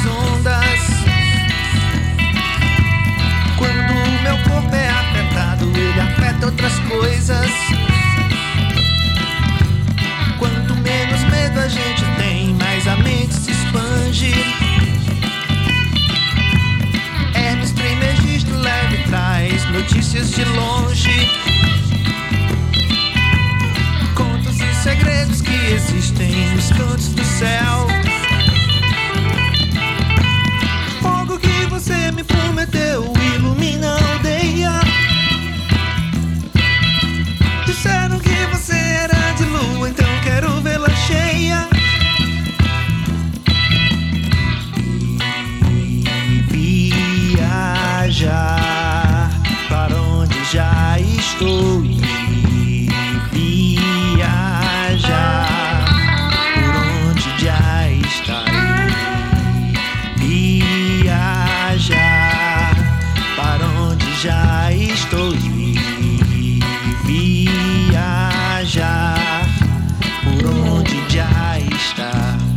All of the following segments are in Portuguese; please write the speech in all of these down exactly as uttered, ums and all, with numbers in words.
ondas. Quando o meu corpo é afetado, ele afeta outras coisas. Quanto menos medo a gente tem, mais a mente se expande. Hermes Trismegisto leve traz notícias de longe. Contos e segredos que existem nos cantos do céu. Fogo que você me prometeu ilumina a aldeia. Disseram que você era de lua, então quero vê-la cheia. E viajar para onde já estou. E viajar por onde já está. Viajar para onde já estou. Viajar por onde já está.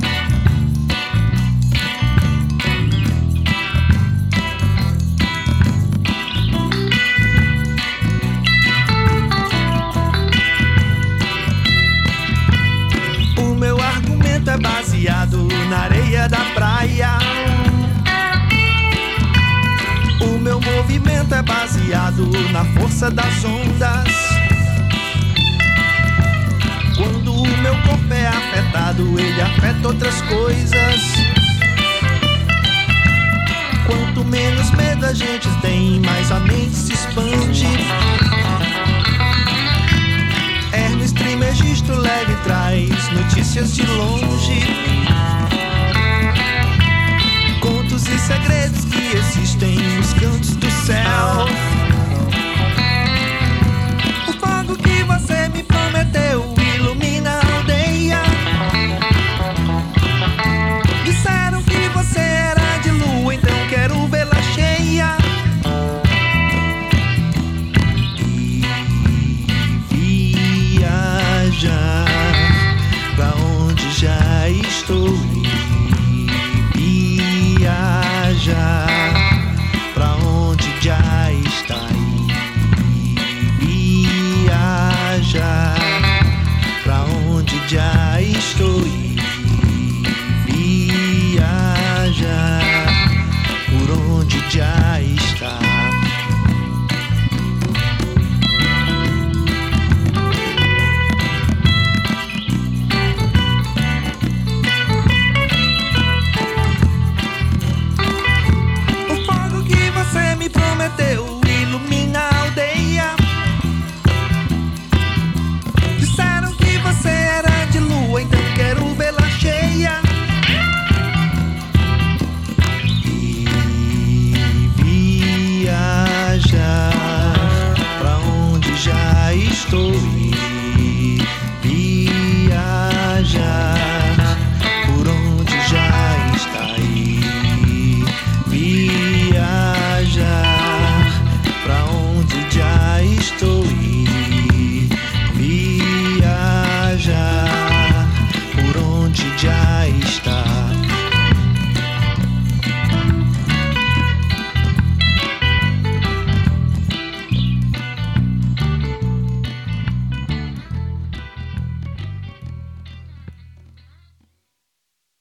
O meu argumento é baseado na areia da praia. O meu movimento é baseado na força das ondas. Quando o meu corpo é afetado, ele afeta outras coisas. Quanto menos medo a gente tem, mais a mente se expande. Hermes Trismegisto leve traz notícias de longe.